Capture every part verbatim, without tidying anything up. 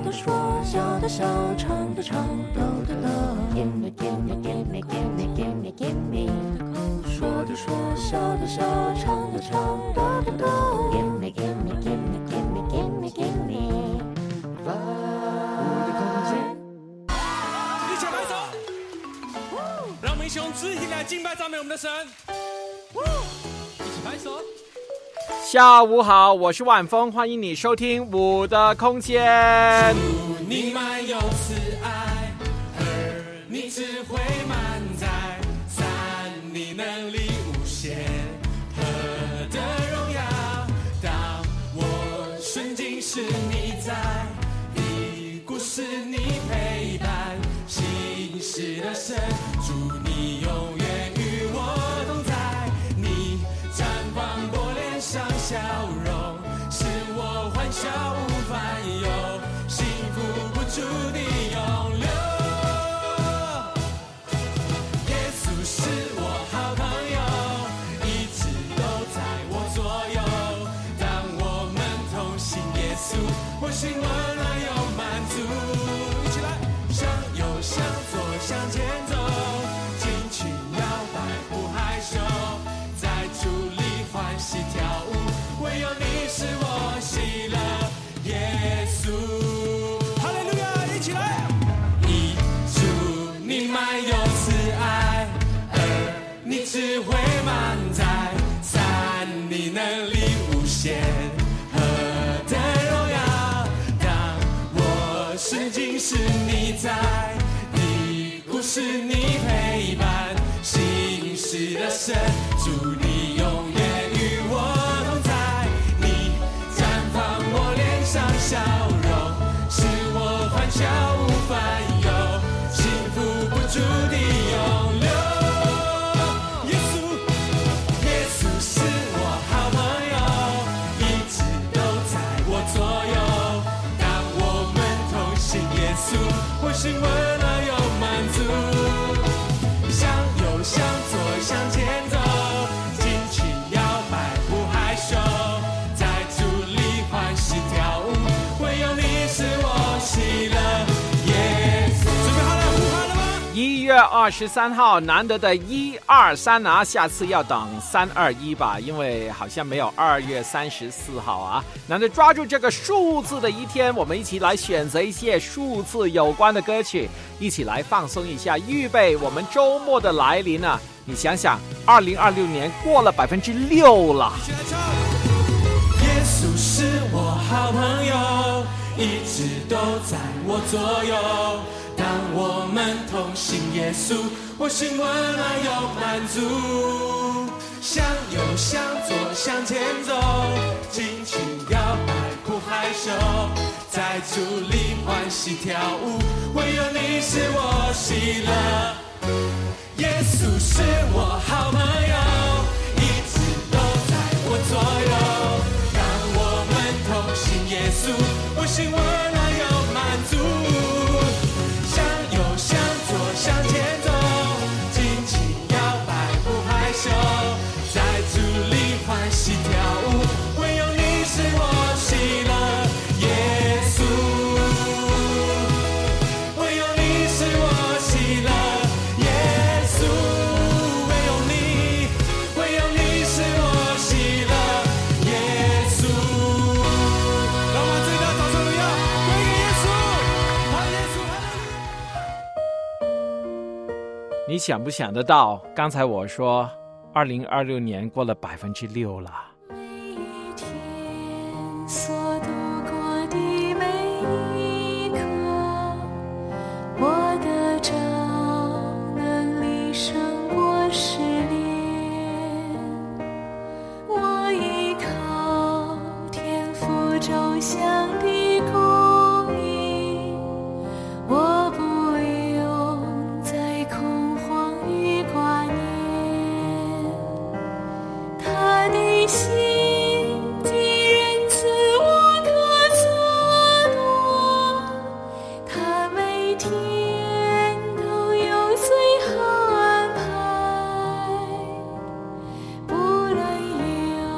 的说，笑的笑，唱的唱，逗的逗。Gimme, gimme, gimme, gimme, gimme, gimme。说的说，笑的笑，唱的唱，逗的逗。Gimme, gimme, gimme, gimme, gimme, gimme。我的空间。 一起拍手，让我们一起用肢体来敬拜赞美我们的神。一起拍手。 下午好，我是晚风，欢迎你收听我的空间。 主你满有慈爱，二你智慧满载，三你能力无限，何等荣耀！当我顺境时你在，低谷时你陪伴，心事的神，主你永远与我同在，你绽放我脸上笑容，使我欢笑无烦忧，幸福不住地永留。耶稣是我好朋友，一直都在我左右，当我们同行耶稣，我心温暖又满足。一起来，向右向左向前走，尽情摇摆不害羞，在主里欢喜跳舞，唯有你是我喜乐耶稣。哈利路亚，一起来！一主你满有慈爱，二你智慧满载，三你能力无限，何等荣耀！当我顺境时你在，低谷时你陪伴，心事的神，主你永远与我同在，你绽放我脸上笑容，使我欢笑无烦忧，幸福不住地永留。耶稣，耶稣是我好朋友，一直都在我左右，当我们同行耶稣，我心温暖又满足。向右向左向前走，尽情摇摆不害羞，在主里欢喜跳舞，唯有你是我喜乐耶稣。准备好了，呼喊了吗？ 一月二十三号，难得的一二三啊，下次要等三二一吧，因为好像没有二月三十四号啊。难得抓住这个数字的一天，我们一起来选择一些数字有关的歌曲，一起来放松一下，预备我们周末的来临啊！你想想，二零二六年过了百分之六了。 一起来唱。耶稣是我好朋友，一直都在我左右，当我们同行耶稣，我心温暖又满足。向右向左向前走，尽情摇摆不害羞，在主里欢喜跳舞，唯有你是我喜乐。耶稣是我好朋友，一直都在我左右，当我们同行耶稣，我心温暖又满足。向右向左向前走，尽情摇摆不害羞，在主里欢喜跳舞，唯有你是我喜乐耶稣，唯有你是我喜乐耶稣，唯有你，唯有你是我喜乐耶稣。让我们最大掌声荣耀归给耶稣，好耶稣，哈利路亚。 你想不想得到？刚才我说，二零二六年过了百分之六了。 每一天所度过的每一刻，我的着能力胜过试炼，我依靠天父周详的供应，我不用再恐慌与挂念，他的心的仁慈无可测度，他每天都有最好安排，不论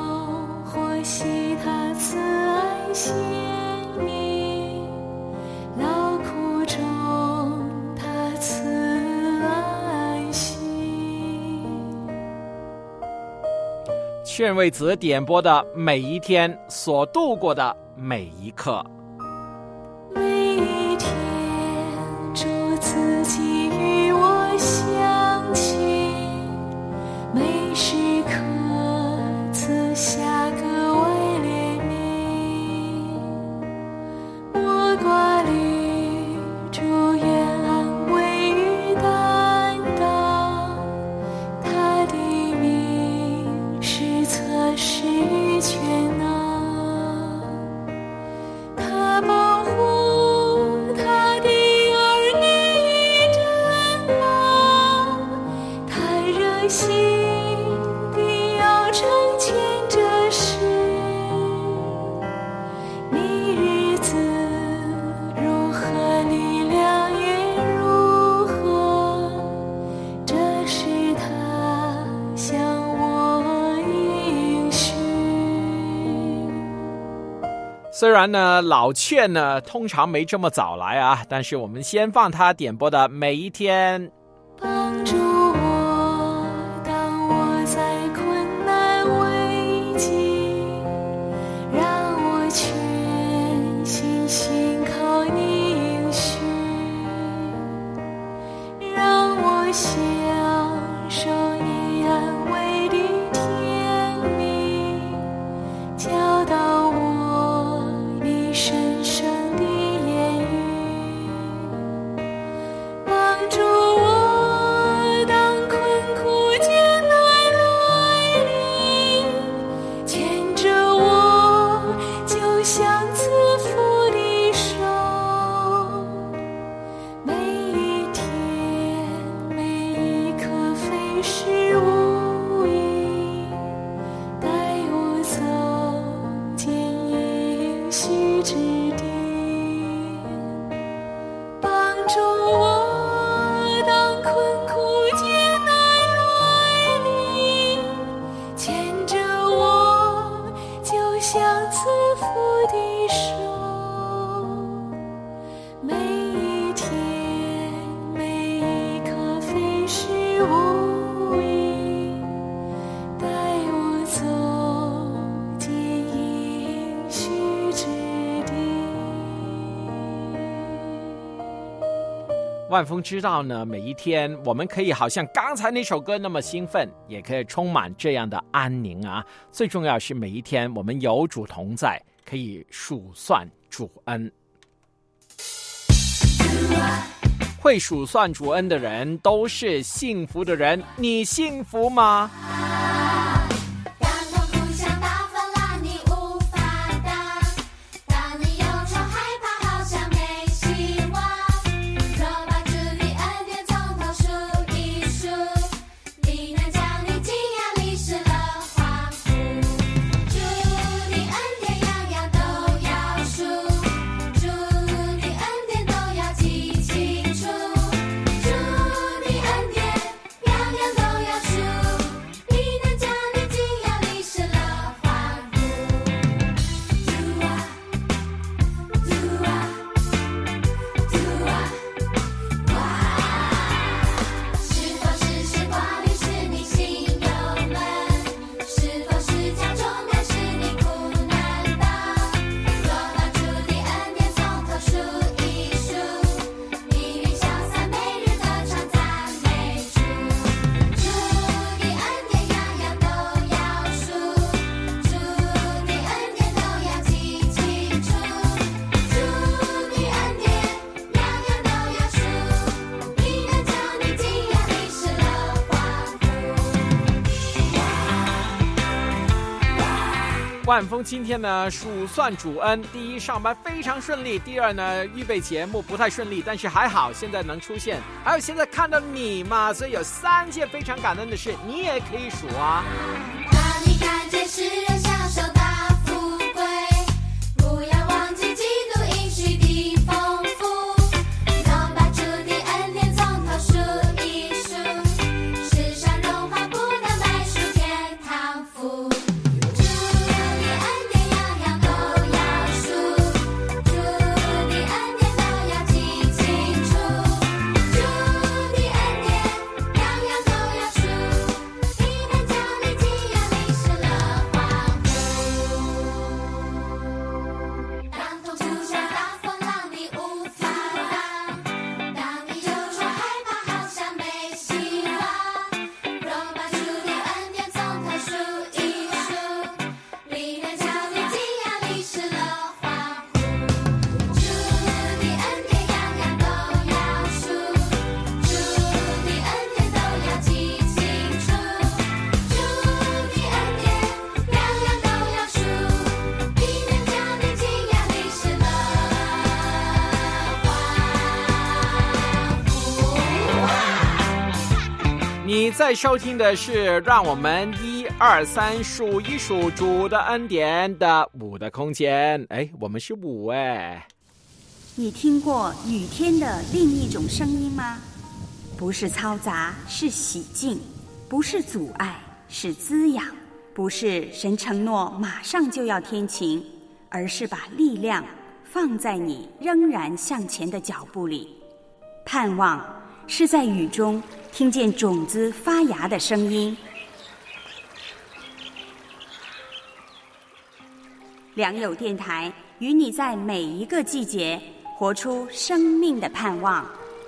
诱惑，惜他慈爱显明， 劝慰子点播的每一天所度过的每一刻。 每一天主自己与我相亲，每时刻赐下格外怜悯。我挂虑主愿安慰与担当，他的名是测试与全能，他保护他的儿女于战狼，他热心地要成全这事。你日子如何，力量也如何，这是他向我应许。 虽然呢老劝呢通常没这么早来啊，但是我们先放他点播的每一天。 帮助我，当我在困难危急，让我全心信靠你应许，让我享受你安慰的甜蜜，教导我你神圣的言语，帮助我当困苦艰难来临，牵着我就像赐福的手，每一天每一刻非是无益，带我走进应许之地，帮助我当困苦艰难来临，牵着我就像赐福的手，每一天每一刻非是无益，带我走进应许之地。 万峰知道呢，每一天我们可以好像刚才那首歌那么兴奋，也可以充满这样的安宁啊。最重要是每一天我们有主同在，可以数算主恩。会数算主恩的人都是幸福的人，你幸福吗？ 当痛苦像大风浪，你无法挡；当你忧愁害怕，好像没希望。若把主的恩典从头数一数，必能将你惊讶历史了恍惚。主的恩典样样都要数，主的恩典都要记清楚，主的恩典样样都要数，必能将你惊讶历史了恍惚。主啊，主啊，主啊，哇！是否是时光里是你心忧闷？是否是家中面是你苦难当？若把主的恩典从头数一数，你愿潇洒每日歌唱赞美主。主的恩典样样都要数，主的恩典都要记清楚，主的恩典样样都要数，必能将你惊讶历史了恍万峰今天呢数算主恩，第一上班非常顺利，第二呢预备节目不太顺利，但是还好现在能出现，还有现在看到你嘛，所以有三件非常感恩的事，你也可以数啊。 当你看见世人享受大富贵，不要忘记基督应许的丰富。能把主的恩典从头数一数，世上荣华不能买赎天堂福。主的恩典样样都要数，主的恩典都要记清楚，主的恩典样样都要数，必能将你惊讶历史了你在收听的是让我们一二三数一数主的恩典的五的空间。哎，我们是五哎。 你听过雨天的另一种声音吗？不是嘈杂，是洗净；不是阻碍，是滋养；不是神承诺马上就要天晴，而是把力量放在你仍然向前的脚步里。盼望是在雨中听见种子发芽的声音。良友电台与你在每一个季节活出生命的盼望。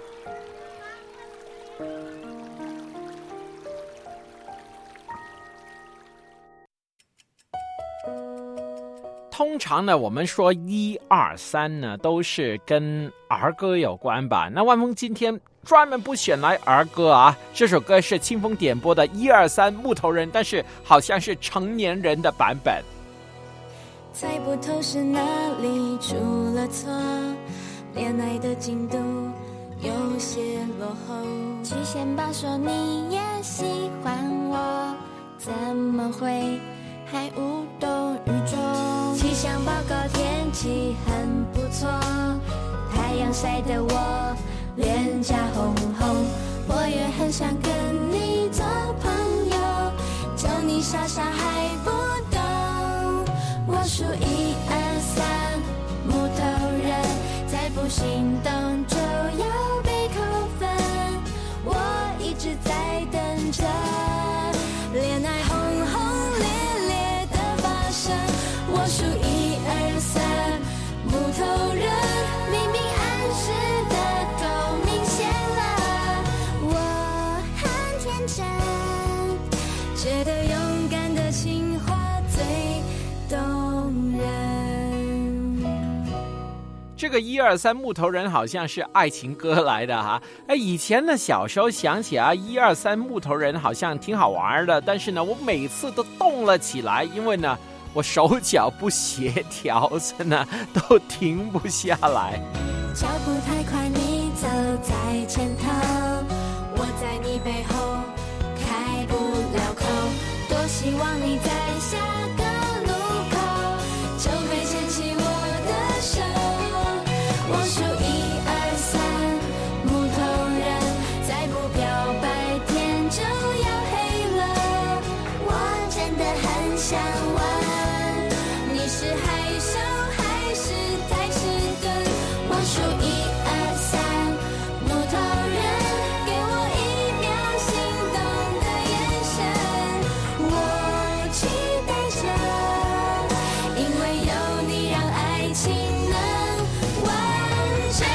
通常呢，我们说一二三呢，都是跟儿歌有关吧？那万峰今天专门不选来儿歌啊，这首歌是清风点播的一二三木头人，但是好像是成年人的版本。 猜不透是哪里出了错，恋爱的进度有些落后。七仙八说你也喜欢我，怎么会还无动于衷？气象报告天气很不错，太阳晒得我脸颊红红。我也很想跟你做朋友，就你傻傻还不懂。我数一二三，木头人，再不行动就要被扣分。我一直在等着恋爱轰轰烈烈的发生。我数一二三，木头人，明明暗示的够明显了。我很天真，觉得勇敢的情话最动人。 这个一二三木头人好像是爱情歌来的哈。哎，以前呢小时候想起啊，一二三木头人好像挺好玩的，但是呢我每次都动了起来，因为呢我手脚不协调，真的都停不下来。 脚步太快，你走在前头，我在你背后开不了口。多希望你在下个路口就会牵起我的手。我数一二三，木头人，再不表白天就要黑了。我真的很想问，你是害羞还是太迟钝？我数一二三，木头人，给我一秒心动的眼神。我期待着，因为有你让爱情能完整。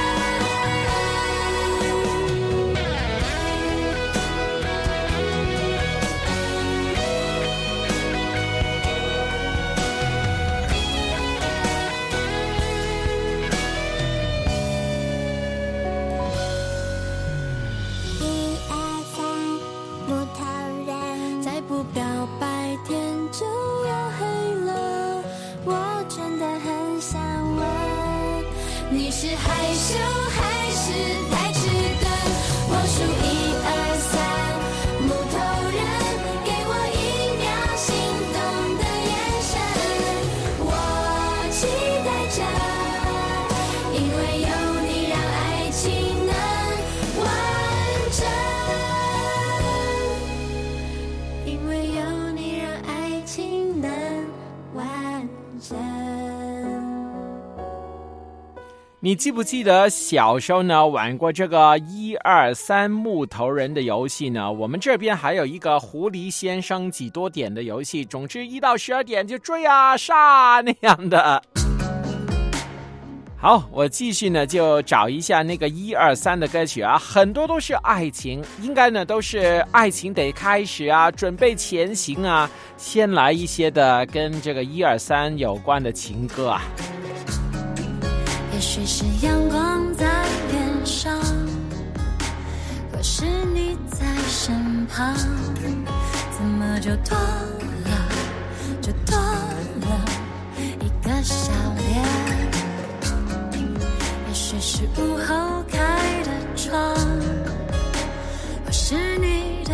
一二三，木头人，再不表白天就要黑了。我真的很想问，你是害羞还是太迟钝？我数一二三，木头人，给我一秒心动的眼神。我期待着，因为有你让爱情能完整，因为有你让爱情能完整。 你记不记得小时候呢玩过这个一二三木头人的游戏呢？我们这边还有一个狐狸先生几多点的游戏，总之一到十二点就追啊杀那样的。好，我继续呢就找一下那个一二三的歌曲啊，很多都是爱情，应该呢都是爱情得开始啊，准备前行啊，先来一些的跟这个一二三有关的情歌啊。 也许是阳光在脸上，或是你在身旁，怎么就多了，就多了一个笑脸。也许是午后开的窗，或是你的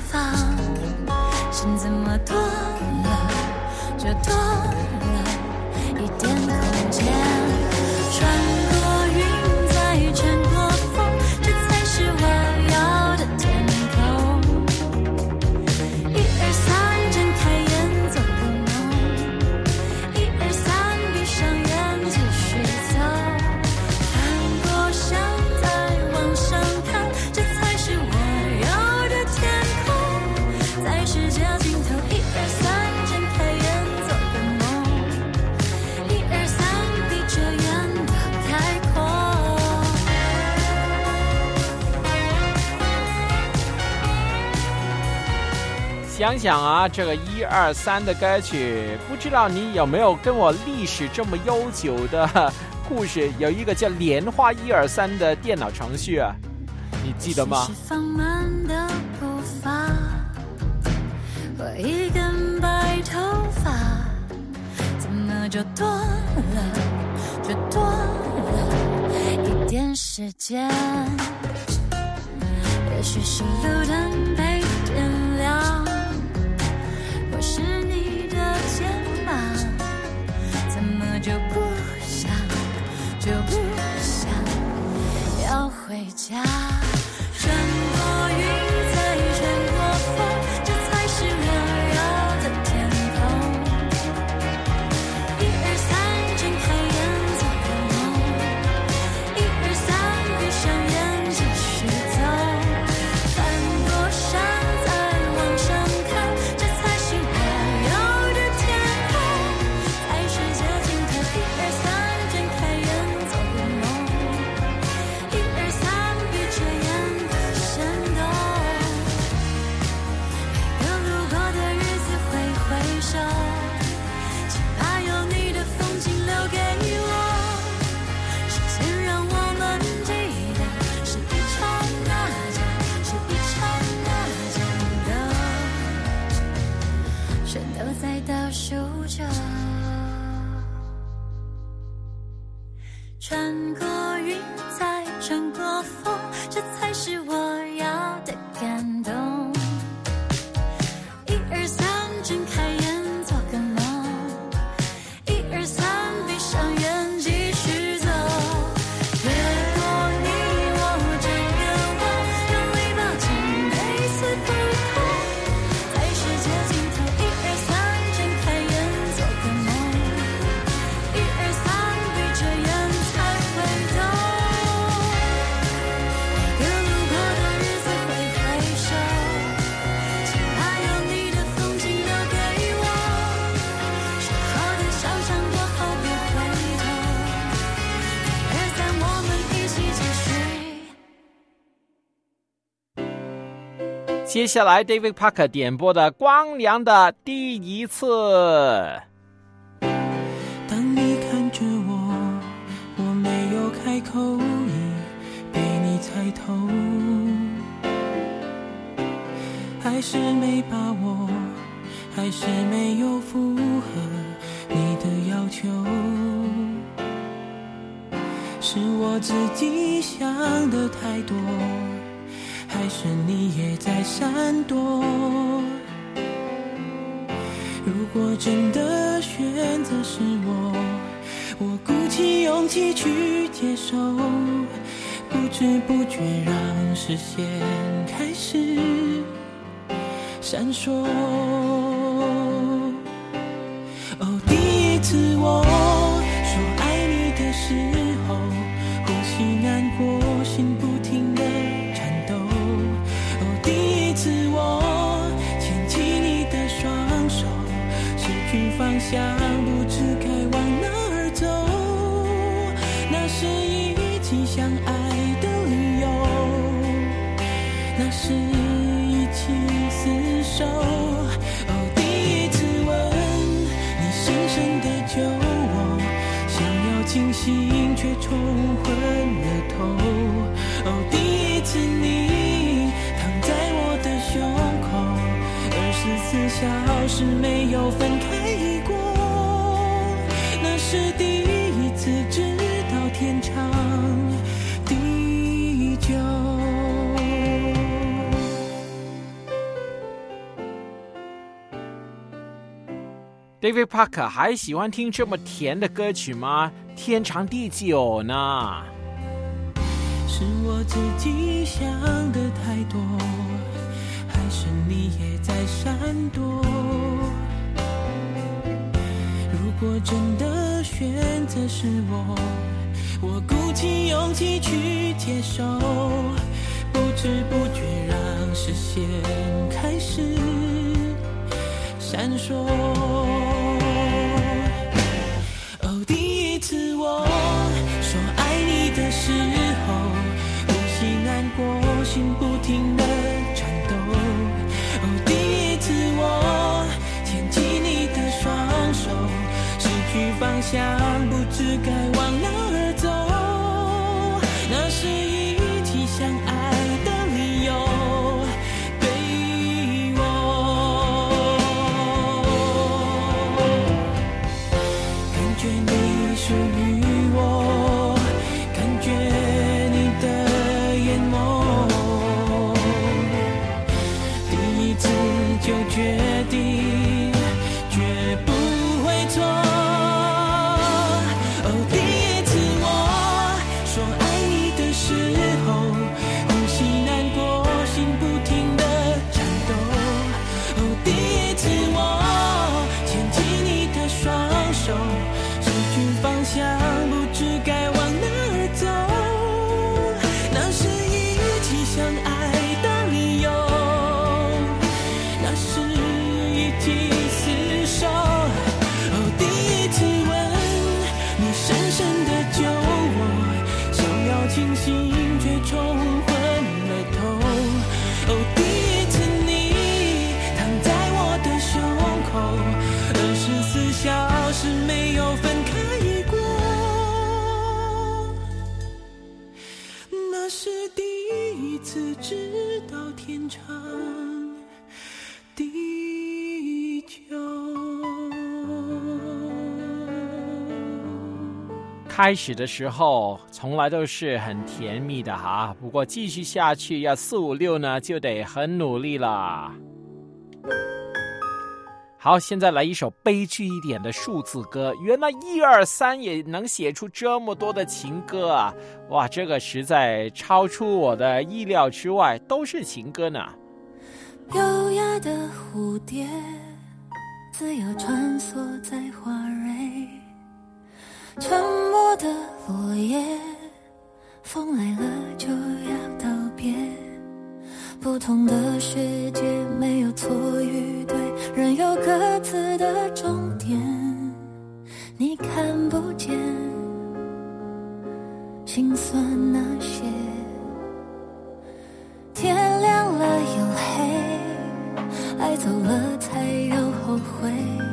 方，心怎么多了就多了一点空间，穿过云再穿过风，这才是我要的天空。一二三，睁开眼做个梦，一二三，闭上眼继续走，翻过山再往上看，这才是我要的天空。在世界尽头，一二三，睁开眼做个梦，一二三，闭着眼的开阔。 想想啊，这个一二三的歌曲，不知道你有没有跟我历史这么悠久的故事，有一个叫莲花一二三的电脑程序啊，你记得吗？ 是放慢的步伐，我一根白头发，怎么就多了，就多了一点时间？也许是路灯被点亮，或是你的肩膀，怎么就不想，就不想要回家？穿过云再穿过风，这才是我要的天空。一二三，睁开眼做个梦，一二三，闭上眼继续走，翻过山再往上看，这才是我要的天空。在世界尽头，一二三，睁开眼做个梦，一二三，闭着眼的闪动。每个路过的日子挥挥手，请把有你的风景留给我。时间让我们记得，是一刹那间，是一刹那间的，全都在倒数着。穿过云再穿过风，这才是我要的感动。一二三，睁开眼做个梦，一二三，闭上眼继续走，越过你我这个弯，用力抱紧每次不同。在世界尽头，一二三，睁开眼做个梦，一二三，闭着眼才会懂。每个路过的日子挥挥手，请把有你的风景留给我。说好的想象过后别回头，一二三，我们一起继续。 接下来 David Parker 点播的《光良的第一次》。 当你看着我，我没有开口，已被你猜透，还是没把握，还是没有符合你的要求，是我自己想的太多，还是你也在闪躲？如果真的选择是我，我鼓起勇气去接受，不知不觉让视线开始闪烁。哦，第一次我说爱你的时候，呼吸难过，心不停地颤抖。哦，第一次我牵起你的双手，失去方向，不知该往哪儿走。那是一起相爱的理由，那是一起厮守。哦，第一次吻你深深地救我，想要清醒却冲昏了头。哦，第一次你躺在我的胸口，二十四小时没有分开过。那是第一次知道天长地久。 David Parker 还喜欢听这么甜的歌曲吗？天长地久呢？ 是我自己想的太多，还是你也在闪躲？如果真的选择是我，我鼓起勇气去接受，不知不觉让视线开始闪烁。哦，第一次我说爱你的时候，呼吸难过，心不停地颤抖。哦，第一次我牵起你的双手，失去方向，不知该往哪儿走。那是一起相爱的理由，对我。感觉你属于我，感觉你的眼眸，第一次就决定，绝不会错。哦，第一次我说爱你的时候，呼吸难过，心不停地颤抖。哦，第一次我牵起你的双手，失去方向，不知该往哪儿走。那是一起相爱的理由，那是一起厮守。哦，第一次吻你，深深地救我，想要清醒却冲昏了头。哦，第一次你躺在我的胸口，二十四小时没有分开过。那是第一次知道天长地久。 开始的时候从来都是很甜蜜的哈，不过继续下去要四五六呢，就得很努力了。好，现在来一首悲剧一点的数字歌。原来一二三也能写出这么多的情歌啊！哇，这个实在超出我的意料之外，都是情歌呢。 优雅的蝴蝶自由穿梭在花蕊，沉默的落叶，风来了就要道别。不同的世界没有错与对，人有各自的终点，你看不见心酸那些。天亮了又黑，爱走了才有后悔，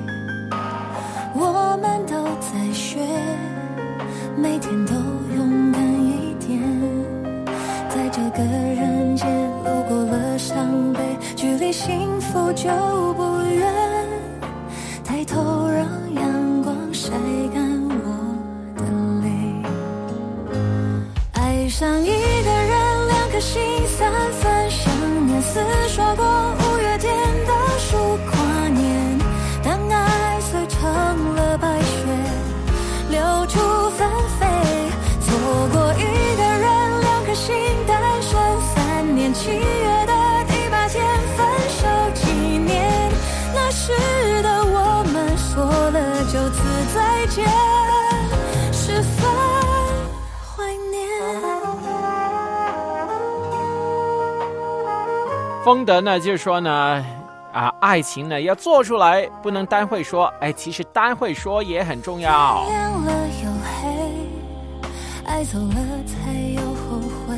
我们都在学，每天都勇敢一点，在这个人间路过了伤悲，距离幸福就不远，抬头让阳光晒干我的泪。爱上一个人，两颗心三分想念，似刷过五月天的树跨年，当爱碎成了白雪，流出纷飞。错过一个人，两颗心单身三年，七月的第八天分手纪念，那时的我们说了就此再见，十分怀念。 丰德呢就说呢啊，爱情呢要做出来，不能单会说。哎，其实单会说也很重要。 亮了又黑，爱走了才有后悔，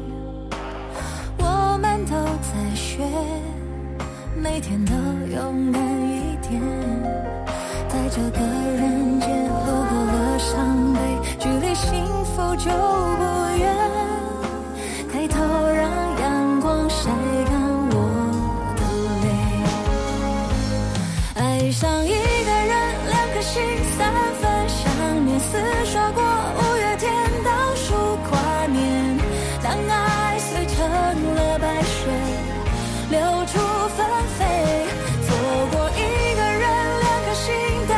我们都在学，每天都勇敢一点，在这个人间路过了伤悲，距离幸福就不远，抬头让阳光晒干爱上一个人，两颗心三分想念，似刷过五月天倒数跨年，当爱碎成了白雪，流出纷飞。错过一个人，两颗心单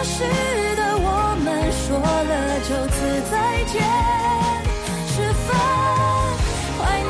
时的我们说了就此再见，十分怀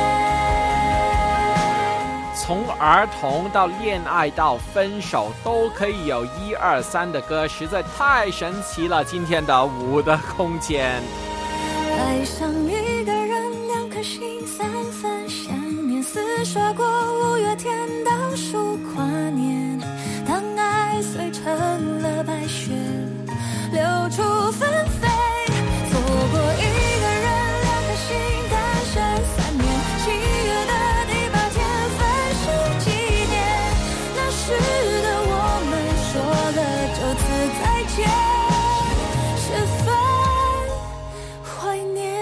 念。 从儿童到恋爱到分手，都可以有一二三的歌，实在太神奇了。今天的五的空间， 爱上一个人，两颗心三分想念，似刷过五月天倒数跨年，当爱碎成了白雪，流出纷飞。错过一个人，两颗心单身三年，七月的第八天分手纪念，那时的我们说了就此再见，十分怀念，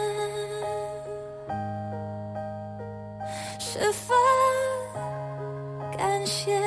十分感谢。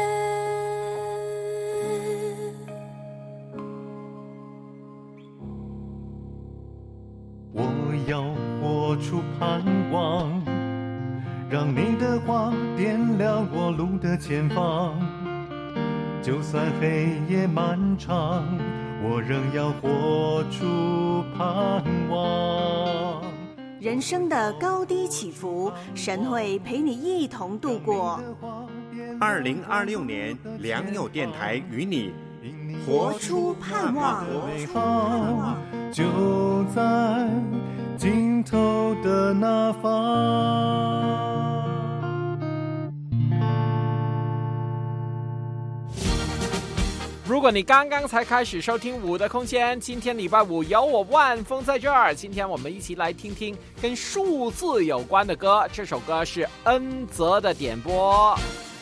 我要活出盼望，让你的话点亮我路的前方。就算黑夜漫长，我仍要活出盼望。 人生的高低起伏，神会陪你一同度过。 二零二六年良友电台与你活出盼望， 美好就在尽头的那方。 如果你刚刚才开始收听五的空间，今天礼拜五有我万峰在这儿。今天我们一起来听听跟数字有关的歌，这首歌是恩泽的点播。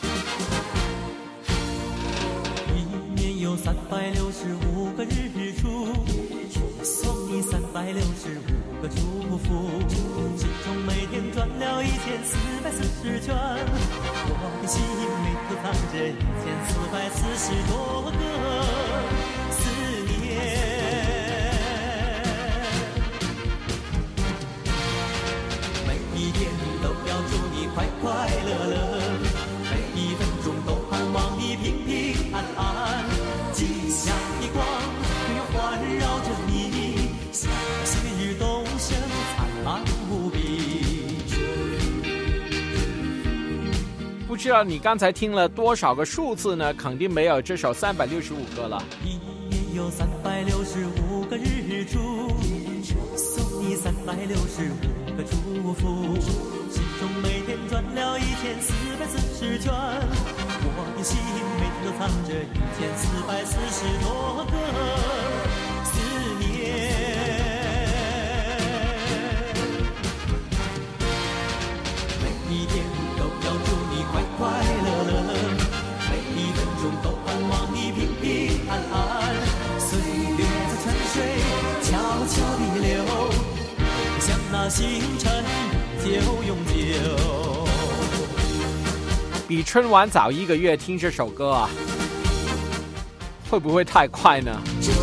一年有三百六十五个日出，送你三百六十五个祝福，其中每天转了一千四百四十圈，我的心里头藏着一千四百四十多个思念。每一天都要祝你快快乐乐，每一分钟都盼望你平平安安，吉祥的光永环绕着你，像旭日东升灿烂无比。 不知道你刚才听了多少个数字呢？肯定没有这首三百六十五个了。 一年有三百六十五个日出，送你三百六十五个祝福，其中每天转了一千四百四十圈，我的心每天都藏着一千四百四十多个思念。每一天都要祝你快快乐乐，每一分钟都盼望你平平安安，岁月在泉水悄悄地流，像那星辰永久永久。 比春晚早一个月听这首歌啊，会不会太快呢？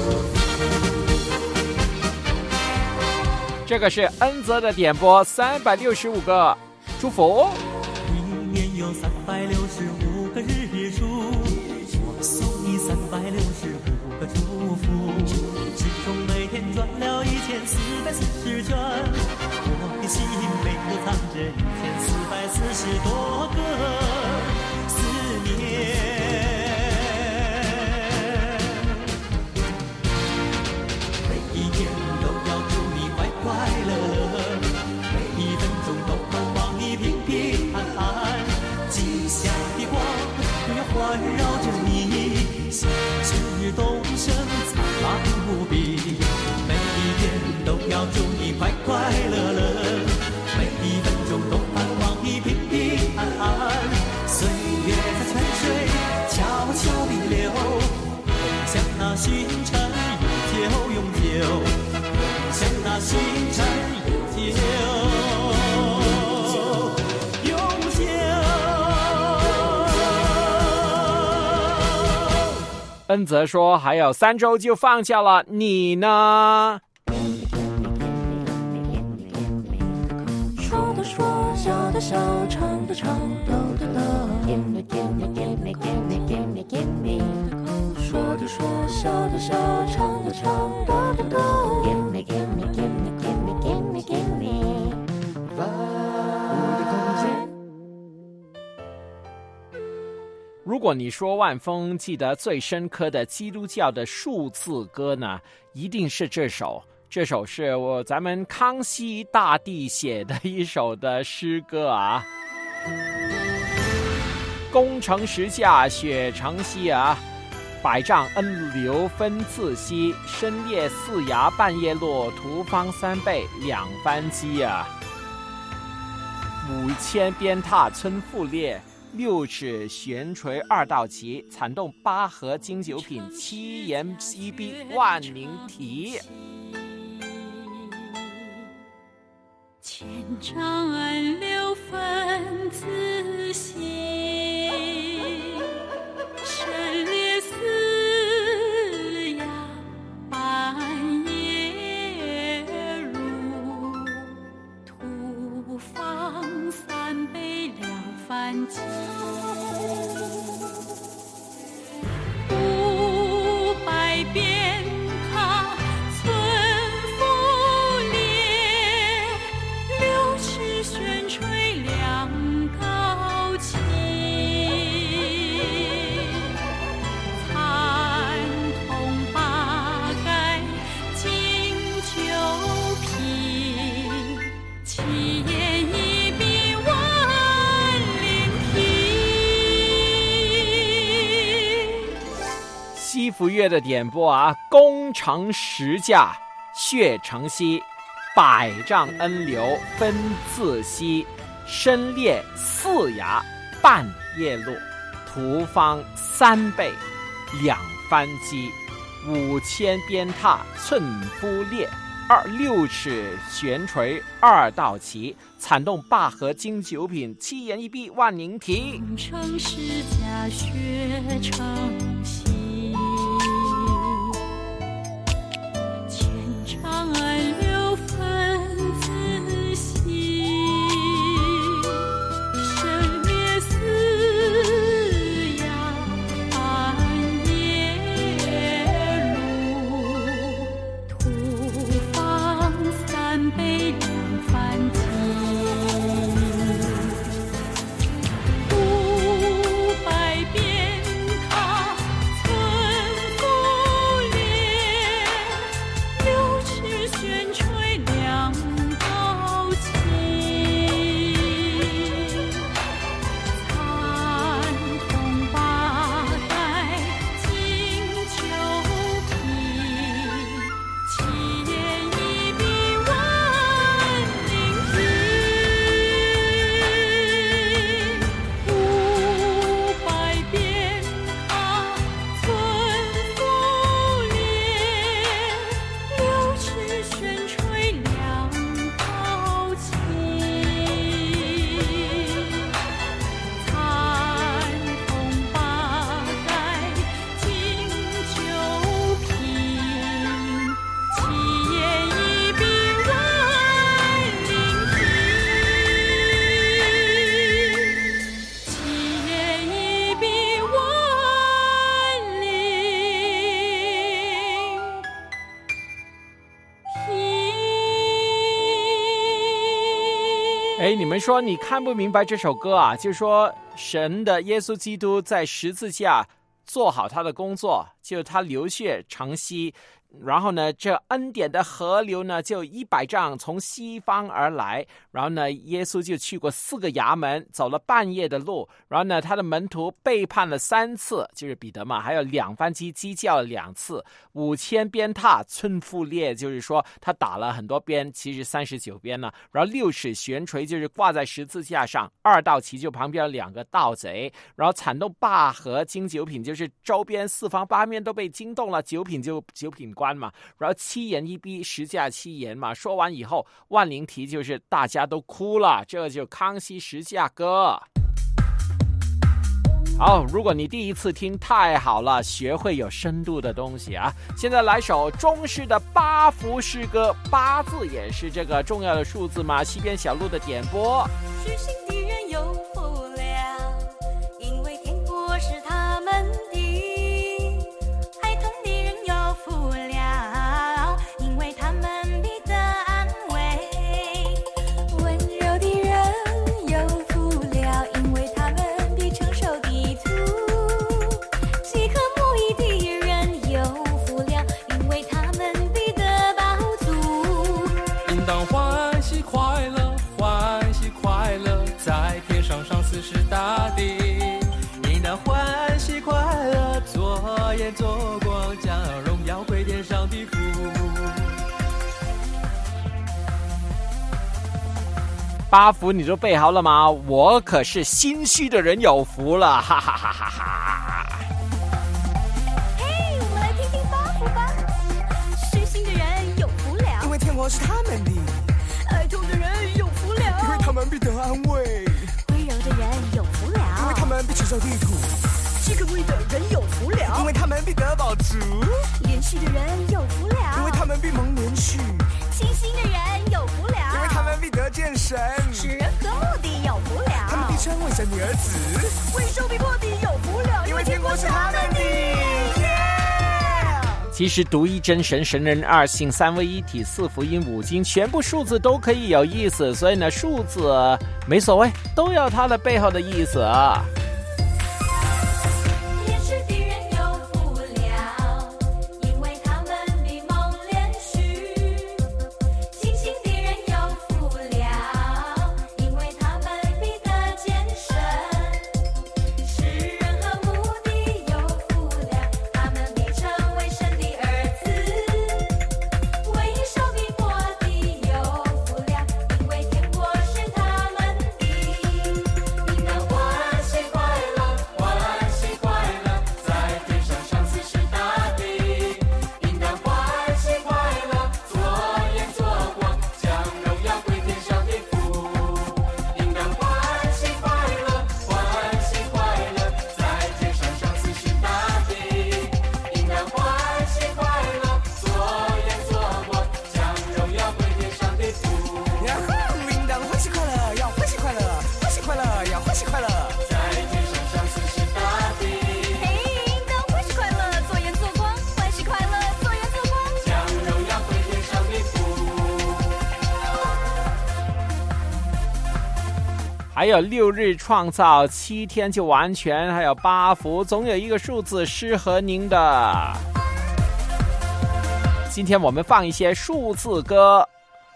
这个是恩泽的点播，三百六十五个祝福。 一年有三百六十五个日出，我送你三百六十五个祝福，其中每天转了一千四百四十圈，我的心每天藏着一千四百四十多个思念。每一天都要祝你快快乐乐，每一分钟都盼望你平平安安，吉祥的光永远环绕着你，像旭日东升灿烂无比。每一天都要祝你快快乐乐，每一分钟都盼望你平平安安，岁月在泉水悄悄地流，像那星辰永久永久，像那星辰永久永久。 恩泽说还有三周就放假了，你呢？ 说的说，笑的笑，唱的唱，抖的抖。说的着说，笑着笑，唱着唱，哆哆哆。Gimme, gimme, gimme, gimme, gimme, gimme。我的空间。 如果你说万峰记得最深刻的基督教的数字歌呢，一定是这首。这首是我咱们康熙大帝写的一首的诗歌啊。功成石架雪成溪啊，百丈恩流分自西，深夜四崖半叶落，途方三倍两番机啊。五千鞭挞村妇裂，六尺悬垂二道旗，惨动八河经九品，七言一笔万宁题。 千丈恩流分自西，深裂四崖半叶入，途方三倍两番机。五百鞭挞村妇裂，六尺悬垂两道旗，惨痛八盖经九品，七言一笔万灵题。 西福乐的点播啊，功成石架血成溪，百丈恩流分自西，深裂四崖半叶落，途方三倍两番机，五千鞭挞寸夫裂，二六尺悬垂二道旗，惨动灞河经九品，七言一笔万宁题。 功成石架血成溪，千丈恩流分自西，深裂四崖半叶入，途方三倍两番机。五百鞭挞村妇裂，六尺悬垂两道旗，惨痛八盖经九品，七言一笔万灵题。五百鞭挞村妇裂，六尺悬垂两道旗，惨痛八盖经九品，七言一笔万灵题，七言一笔万灵题。 哎，你们说你看不明白这首歌啊？就是说神的耶稣基督在十字架做好他的工作，就他流血成溪，然后呢，这恩典的河流呢，就一百丈从西方而来，然后呢，耶稣就去过四个衙门，走了半夜的路，然后呢，他的门徒背叛了三次，就是彼得嘛，还有两番鸡鸡叫了两次，五千鞭挞寸妇裂，就是说他打了很多鞭，其实三十九鞭呢，然后六尺悬垂，就是挂在十字架上，二道旗就旁边有两个盗贼，然后惨动灞河经九品，就是周边四方八面都被惊动了，九品就九品官嘛，然后七言一笔，十架七言嘛，说完以后，万灵题就是大家都哭了，这就康熙十架歌。好，如果你第一次听太好了，学会有深度的东西啊！现在来首中式的八福诗歌，八字也是这个重要的数字嘛。西边小路的点播， 虚心的人有福了，因为天国是他们的。孩童做光，将荣耀归天上的父。 八福你都背好了吗？我可是心虚的人有福了，哈哈哈哈哈！ 嘿，我们来听听八福吧。虚心的人有福了， 因为天国是他们的； 哀痛的人有福了， 因为他们必得安慰； 温柔的人有福了， 因为他们必承受地土； 饥渴慕义的人有福了， 因为他们必得饱足； 连续的人有福了， 因为他们必蒙连续； 清心的人有福了， 因为他们必得见神； 使人和睦的有福了， 他们必称为神的儿子； 为受逼迫的有福了， 因为天国是他们的。 其实独一真神、神人二性、三位一体、四福音、五经，全部数字都可以有意思，所以呢，数字没所谓，都有它的背后的意思啊。 连续的人有福了，因为他们必蒙连续；清醒的人有福了，因为他们必得见神；使人和睦的有福了，他们必成为神的儿子；为受逼迫的有福了，因为天国是他们的。应当欢喜快乐，欢喜快乐，在天上上次是大地。应当欢喜快乐，作盐作光，将荣耀归天上的父。应当欢喜快乐，欢喜快乐，在天上上次是大地。应当欢喜快乐，作盐作光，将荣耀归天上的父。 呀呼！应当欢喜快乐，要欢喜快乐，欢喜快乐，要欢喜快乐。 在天上上次是大地。 嘿，应当欢喜快乐，做盐做光，欢喜快乐，做盐做光。 将荣耀归天上的父。 还有六日创造，七天就完全，还有八福，总有一个数字适合您的。今天我们放一些数字歌。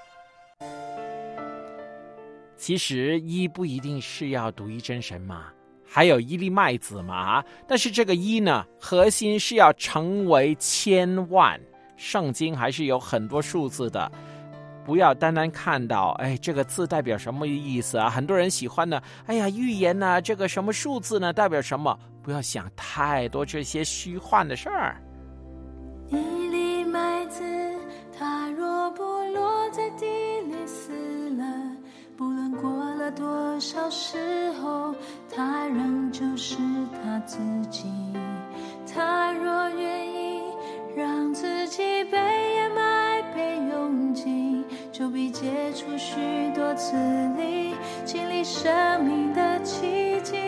其实一不一定是要独一真神嘛，还有一粒麦子嘛，但是这个一呢，核心是要成为千万。圣经还是有很多数字的，不要单单看到哎这个字代表什么意思啊，很多人喜欢呢，哎呀预言呢、啊、这个什么数字呢代表什么，不要想太多这些虚幻的事儿。 一粒麦子，它若不落在地里死了，不论过了多少时候，它仍旧是它自己。它若愿意让自己被掩埋、被拥挤，就必结出许多籽粒，经历生命的奇迹。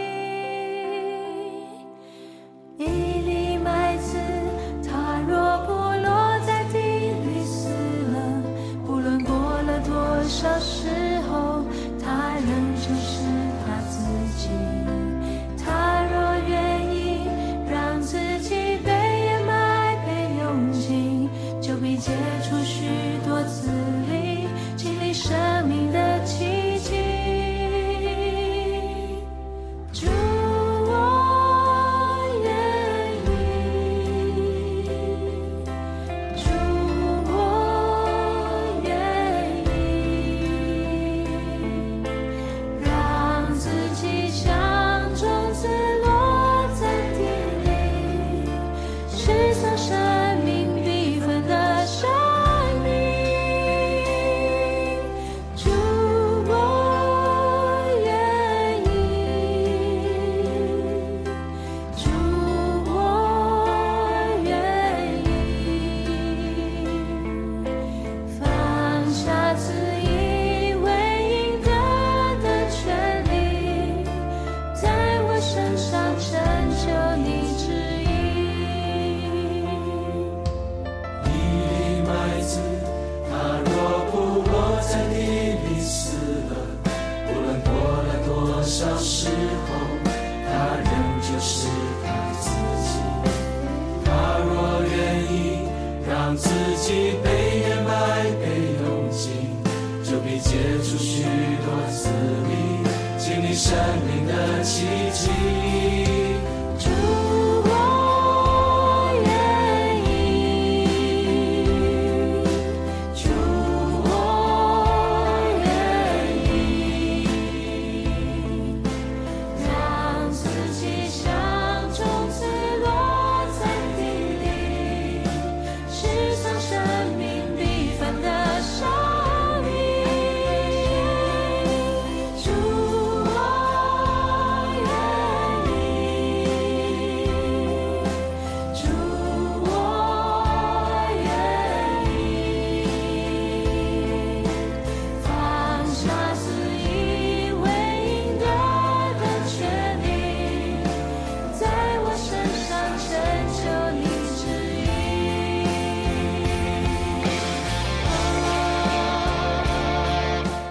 一粒麦子，它若不落在地里死了，不论过了多少时候，它仍旧是它自己。它若愿意让自己被掩埋、被拥挤，就必结出许多籽粒，经历生命的奇迹。主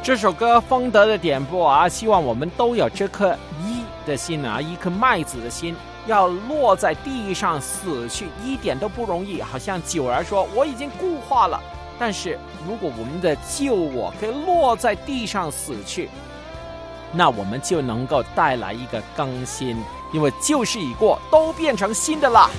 这首歌风德的点播啊，希望我们都有这颗一的心啊，一颗麦子的心，要落在地上死去，一点都不容易。好像九儿说我已经固化了，但是如果我们的旧我可以落在地上死去，那我们就能够带来一个更新，因为旧事已过，都变成新的了。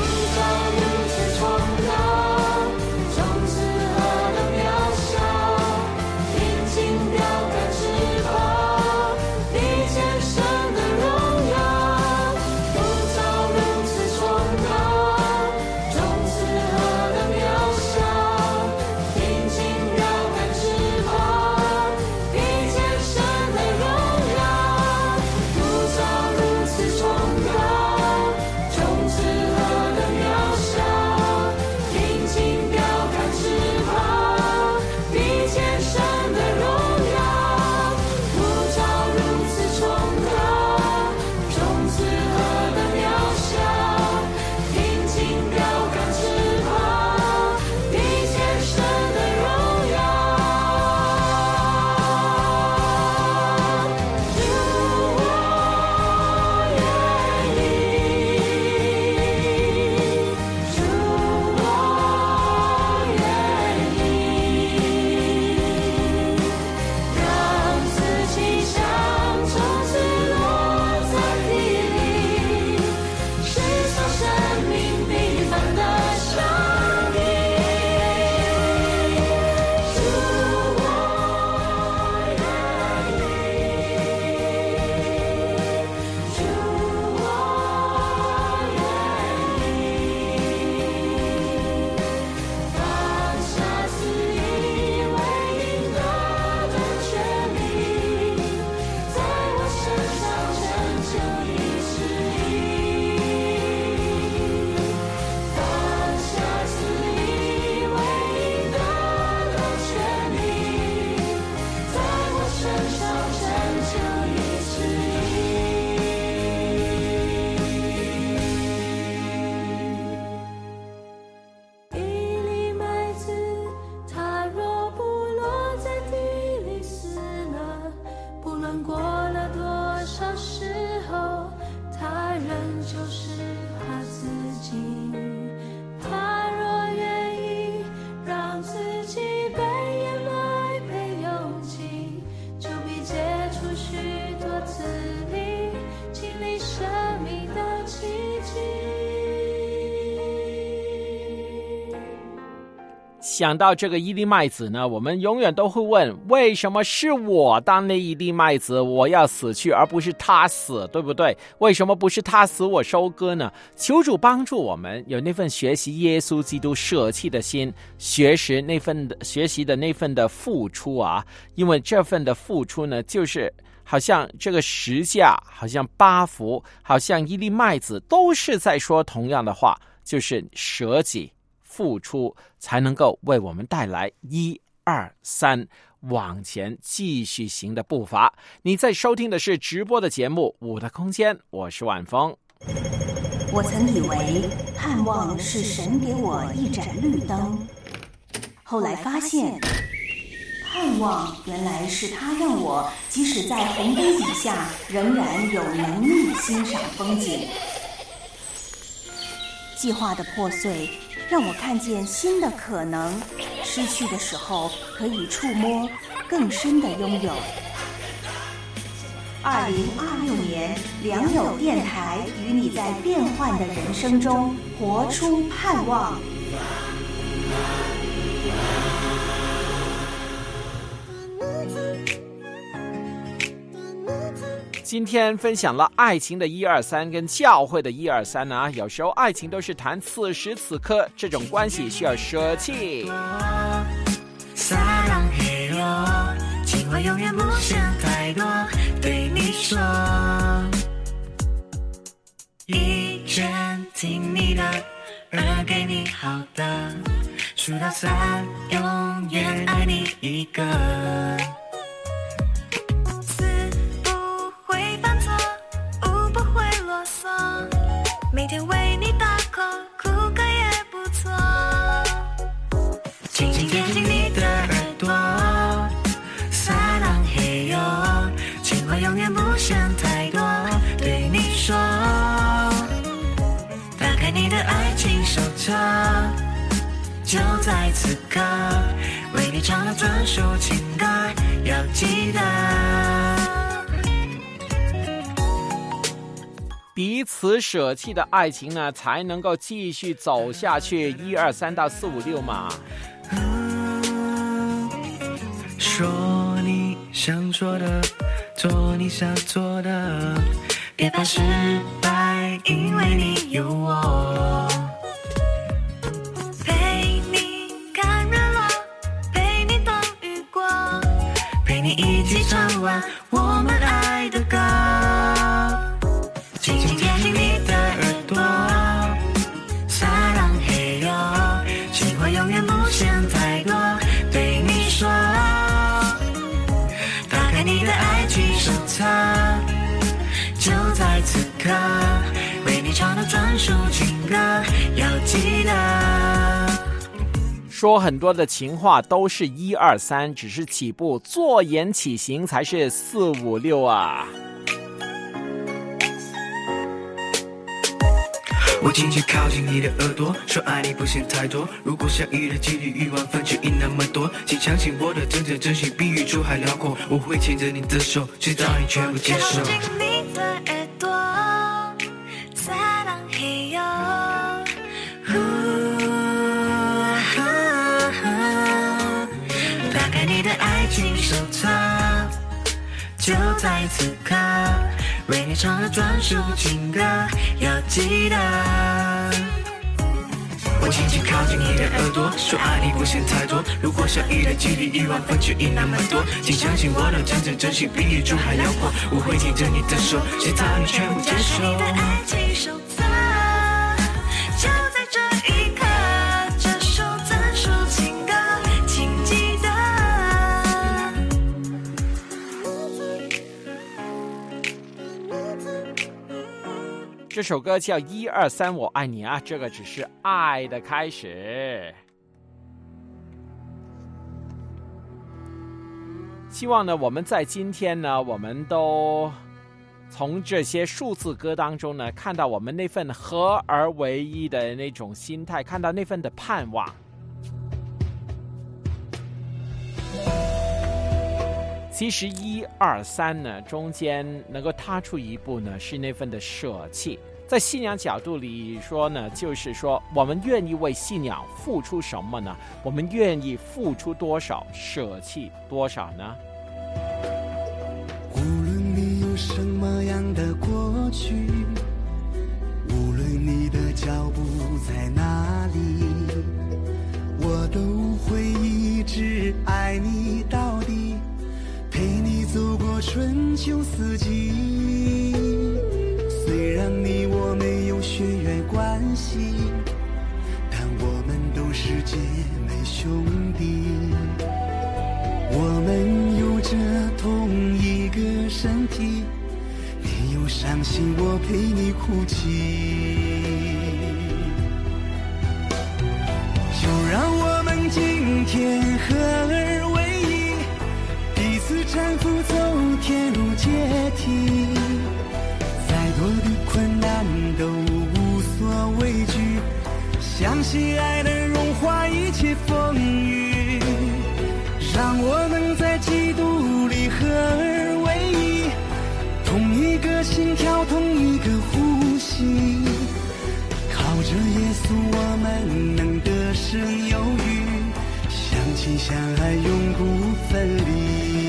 想到这个一粒麦子呢，我们永远都会问，为什么是我当那一粒麦子，我要死去，而不是他死，对不对？为什么不是他死我收割呢？求主帮助我们有那份学习耶稣基督舍弃的心，学习那份的学习的那份的付出啊，因为这份的付出呢，就是好像这个十架，好像八福，好像一粒麦子，都是在说同样的话，就是舍己付出，才能够为我们带来一二三往前继续行的步伐。你在收听的是直播的节目《我的空间》，我是晚风。 我曾以为盼望是神给我一盏绿灯，后来发现盼望原来是他让我即使在红灯底下仍然有能力欣赏风景。计划的破碎让我看见新的可能，失去的时候可以触摸更深的拥有。二零二六年，良友电台与你在变幻的人生中活出盼望。 今天分享了爱情的一二三跟教會的一二三啊，有时候爱情都是谈此时此刻，这种关系需要舍弃。 情话永远不想太多，对你说，一人听你的，二给你好的，数到三，永远爱你一个。每天为你打 call， 哭个也不错，轻轻贴近你的耳朵，撒浪册，就在此刻，为你唱的专属情歌，要记得。 彼此舍弃的爱情呢，才能够继续走下去。一二三到四五六嘛。 嗯，说你想说的，做你想做的，别怕失败，因为你有我。陪你看日落，陪你等雨过，陪你一起唱完我们爱的歌。轻轻贴近你的耳朵，撒浪嘿哟，情话永远不嫌太多，对你说，打开你的爱情手册，就在此刻，为你唱的专属情歌，要记得。 说很多的情话都是一二三，只是起步，坐言起行才是四五六啊。 我轻轻靠近你的耳朵，说爱你不嫌太多，如果相遇的几率一万分就赢那么多，请相信我的真正真心比宇宙还辽阔，我会牵着你的手，直到你全部接受。靠近你的耳朵，撒浪嘿哟，打开你的爱情手册，就在此刻，为你唱的专属情歌，要记得。我轻轻靠近你的耳朵，说爱你不嫌太多，如果相遇的几率一万分就赢那么多，请相信我的真正真心比宇宙还辽阔，我会牵着你的手，直到你全部接受。打开你的爱情手册，就在这一刻，这首专属情歌，请记得。 这首歌叫一二三我爱你啊，这个只是爱的开始。希望呢，我们在今天呢，我们都从这些数字歌当中呢，看到我们那份合而为一的那种心态，看到那份的盼望。其实一二三呢，中间能够踏出一步呢，是那份的舍弃。在信仰角度里说呢，就是说我们愿意为信仰付出什么呢？我们愿意付出多少，舍弃多少呢？ 无论你有什么样的过去，无论你的脚步在哪里，我都会一直爱你到底，陪你走过春秋四季。虽然你我没有血缘关系，但我们都是姐妹兄弟。我们有着同一个身体，你有伤心我陪你哭泣。就让我们今天合而为一，彼此搀扶走天路阶梯，再多的困难都无所畏惧，相信爱能融化一切风雨，让我们在基督里合而为一，同一个心跳，同一个呼吸，靠着耶稣我们能得胜有余，相亲相爱永不分离。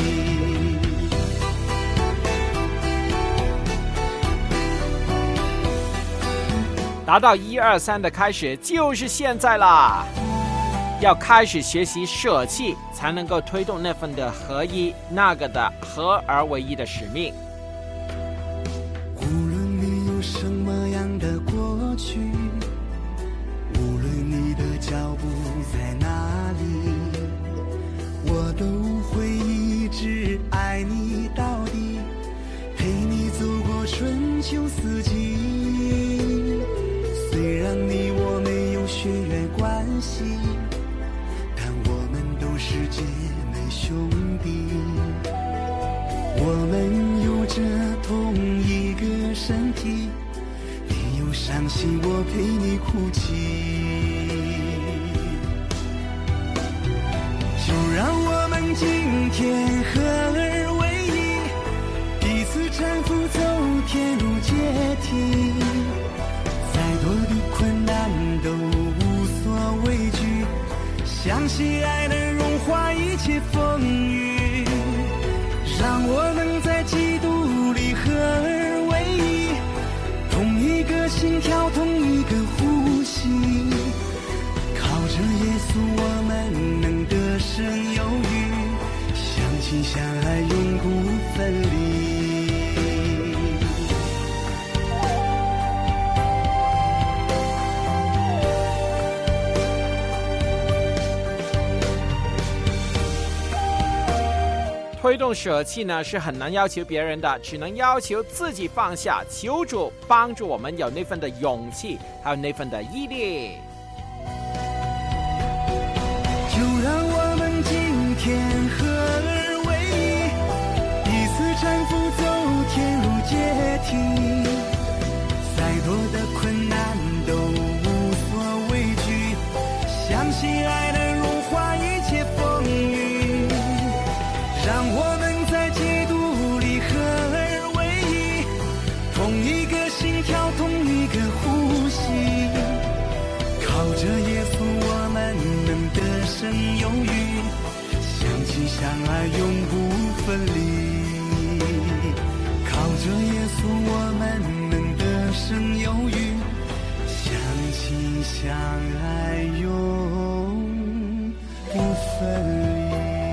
达到一二三的开始就是现在啦，要开始学习舍弃，才能够推动那份的合一，那个的合而为一的使命。 无论你有什么样的过去，无论你的脚步在哪里，我都会一直爱你到底，陪你走过春秋四季。虽然你我没有血缘关系，但我们都是姐妹兄弟。我们有着同一个身体，你有伤相信我陪你哭泣。就让我们今天合而为一，彼此搀扶走天路阶梯，再多的困难都无所畏惧，相信爱能融化一切风雨，让我们在基督里合而为一，同一个心跳，同一个呼吸，靠着耶稣我们能得胜有余，相亲相爱永不分离。 推动舍弃呢，是很难要求别人的，只能要求自己放下，求主帮助我们有那份的勇气，还有那份的毅力。 就让我们今天合而为一，彼此搀扶走天路阶梯，再多的困难都无所畏惧，相信爱能融化一切风雨，让我们在基督里合而为一，同一个心跳，同一个呼吸，靠着耶稣我们能得胜有余，相亲相爱永不分离。靠着耶稣我们能得胜有余，相亲相爱永不分离。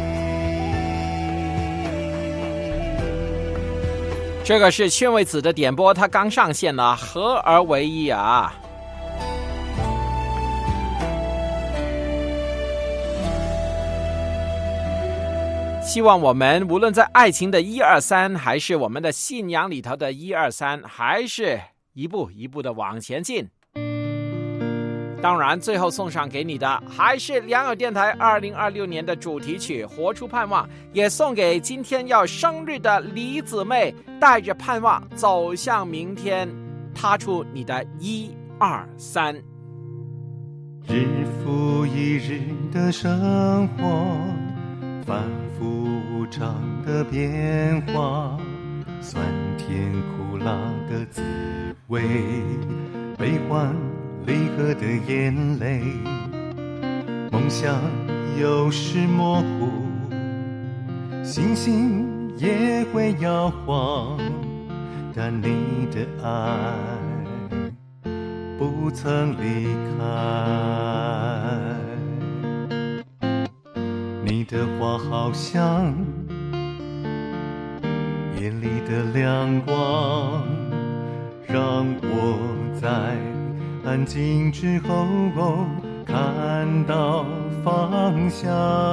这个是劝慰子的点播，他刚上线了，合而为一啊。希望我们无论在爱情的一二三，还是我们的信仰里头的一二三，还是一步一步的往前进。当然最后送上给你的还是良友电台二零二六年的主题曲《活出盼望》，也送给今天要生日的李姊妹，带着盼望走向明天，踏出你的一二三。 日复一日的生活，反复无常的变化，酸甜苦辣的滋味，悲欢离合的眼泪，梦想有时模糊，星星也会摇晃，但你的爱不曾离开。你的话好像夜里的亮光，让我在安静之后看到方向。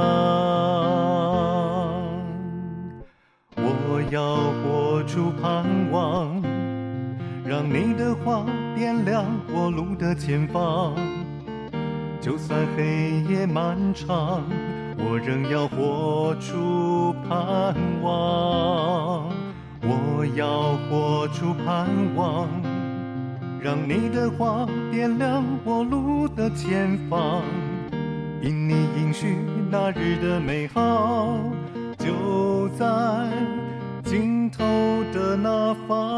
我要活出盼望，让你的话点亮我路的前方，就算黑夜漫长，我仍要活出盼望。我要活出盼望，让你的话点亮我路的前方，因你应许那日的美好，就在尽头的那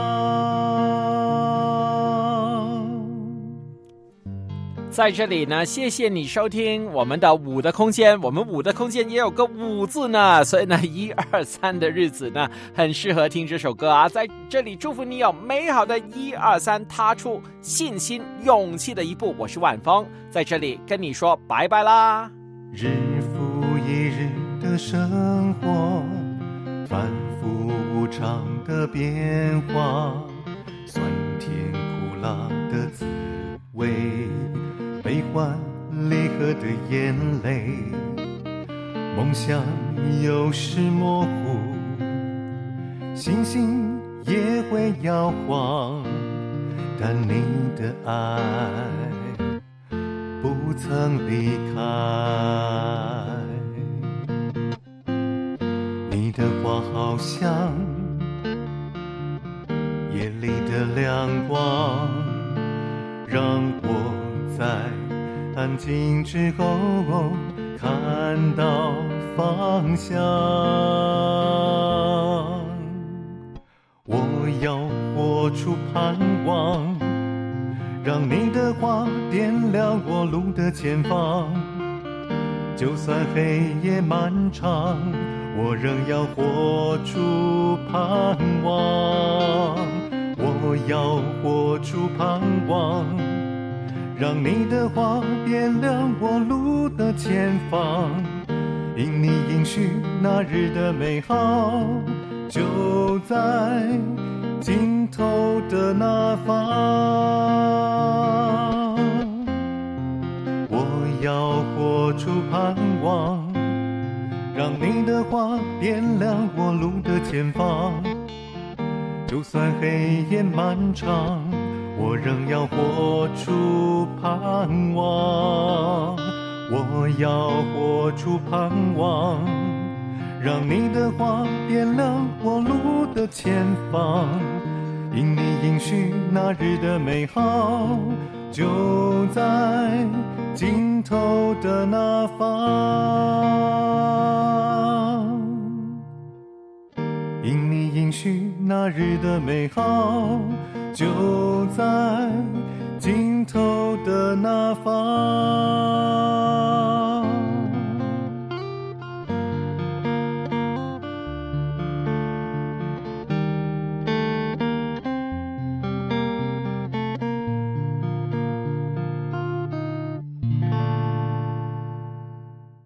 方。 在这里呢，谢谢你收听我们的五的空间，我们五的空间也有个五字呢，所以呢一二三的日子呢很适合听这首歌啊。在这里祝福你有美好的一二三，踏出信心勇气的一步。我是万峰，在这里跟你说拜拜啦。 日复一日的生活，反复无常的变化，酸甜苦辣的滋味，悲欢离合的眼泪，梦想有时模糊，星星也会摇晃，但你的爱不曾离开。你的话好像夜里的亮光， 让我在安静之后看到方向。我要活出盼望，让你的话点亮我路的前方。就算黑夜漫长，我仍要活出盼望。我要活出盼望，让你的话点亮我路的前方。因你应许那日的美好，就在尽头的那方。我要活出盼望，让你的话点亮我路的前方。就算黑夜漫长，我仍要活出盼望。我要活出盼望，让你的话点亮我路的前方。因你应许那日的美好，就在尽头的那方。因你应许那日的美好，就在尽头的那方。